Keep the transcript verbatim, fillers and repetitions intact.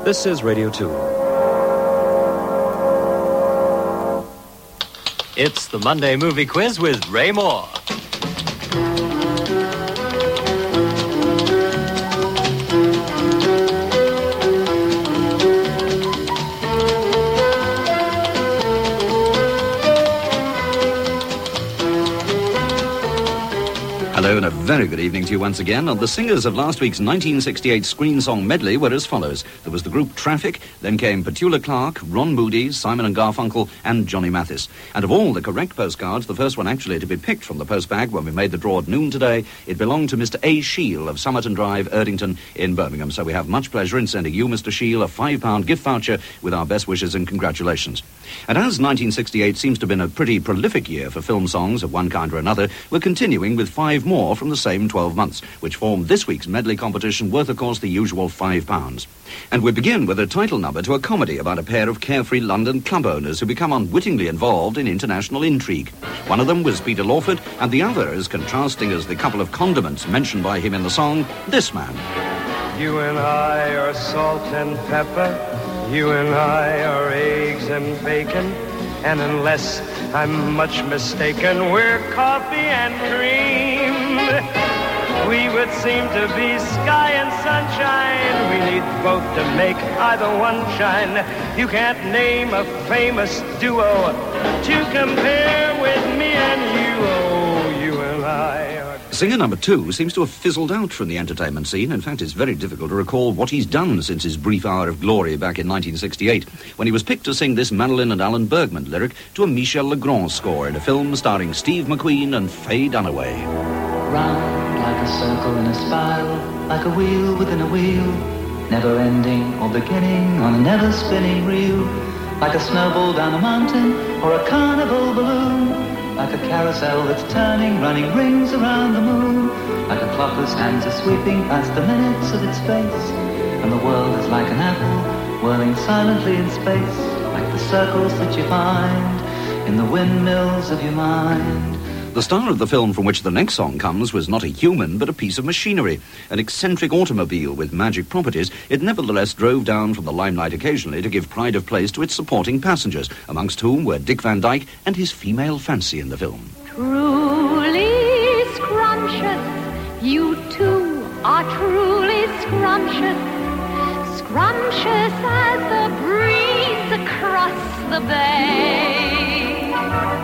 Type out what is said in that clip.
This is Radio two. It's the Monday Movie Quiz with Ray Moore. Hello and a very good evening to you once again. And the singers of last week's nineteen sixty-eight Screen Song Medley were as follows. There was the group Traffic, then came Petula Clark, Ron Moody, Simon and Garfunkel, and Johnny Mathis. And of all the correct postcards, the first one actually to be picked from the postbag when we made the draw at noon today, it belonged to Mister A. Shiel of Somerton Drive, Erdington in Birmingham. So we have much pleasure in sending you, Mister Shiel, a five pound gift voucher with our best wishes and congratulations. And as nineteen sixty-eight seems to have been a pretty prolific year for film songs of one kind or another, we're continuing with five more from the same twelve months, which form this week's medley competition, worth, of course, the usual five pounds. And we begin with a title number to a comedy about a pair of carefree London club owners who become unwittingly involved in international intrigue. One of them was Peter Lawford, and the other, as contrasting as the couple of condiments mentioned by him in the song, this man. You and I are salt and pepper, you and I are eggs and bacon, and unless I'm much mistaken, we're coffee and cream. We would seem to be sky and sunshine. We need both to make either one shine. You can't name a famous duo to compare with me and you. Oh, you and I are... Singer number two seems to have fizzled out from the entertainment scene. In fact, it's very difficult to recall what he's done since his brief hour of glory back in nineteen sixty-eight, when he was picked to sing this Madeline and Alan Bergman lyric to a Michel Legrand score in a film starring Steve McQueen and Faye Dunaway. Round like a circle in a spiral, like a wheel within a wheel, never ending or beginning on a never spinning reel, like a snowball down a mountain or a carnival balloon. Like a carousel that's turning, running rings around the moon. Like a clock whose hands are sweeping past the minutes of its face. And the world is like an apple, whirling silently in space. Like the circles that you find in the windmills of your mind. The star of the film from which the next song comes was not a human, but a piece of machinery. An eccentric automobile with magic properties, it nevertheless drove down from the limelight occasionally to give pride of place to its supporting passengers, amongst whom were Dick Van Dyke and his female fancy in the film. Truly scrumptious, you two are truly scrumptious, scrumptious as the breeze across the bay.